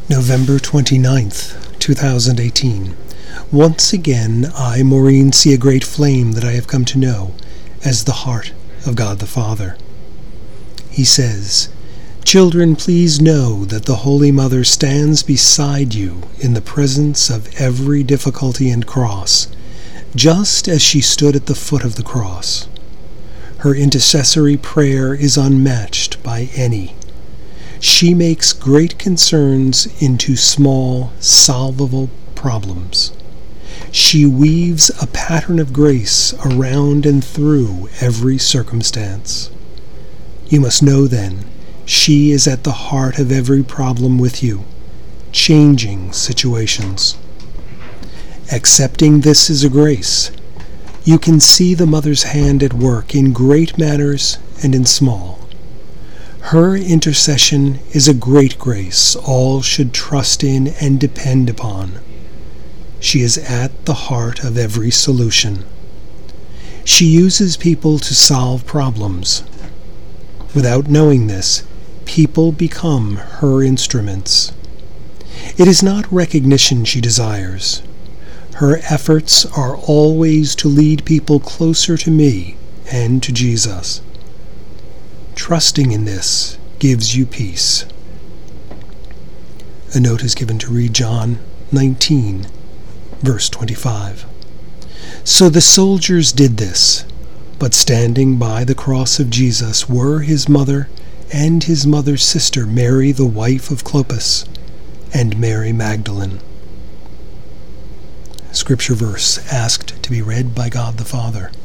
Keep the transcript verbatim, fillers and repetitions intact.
November twenty-ninth, two thousand eighteen. Once again, I, Maureen, see a great flame that I have come to know as the heart of God the Father. He says, "Children, please know that the Holy Mother stands beside you in the presence of every difficulty and cross, just as she stood at the foot of the cross. Her intercessory prayer is unmatched by any. She makes great concerns into small, solvable problems. She weaves a pattern of grace around and through every circumstance. You must know, then, she is at the heart of every problem with you, changing situations. Accepting this is a grace. You can see the Mother's hand at work in great matters and in small. Her intercession is a great grace all should trust in and depend upon. She is at the heart of every solution. She uses people to solve problems. Without knowing this, people become her instruments. It is not recognition she desires. Her efforts are always to lead people closer to me and to Jesus. Trusting in this gives you peace." A note is given to read John nineteen, verse twenty-five. "So the soldiers did this, but standing by the cross of Jesus were his mother and his mother's sister, Mary the wife of Clopas, and Mary Magdalene." Scripture verse asked to be read by God the Father.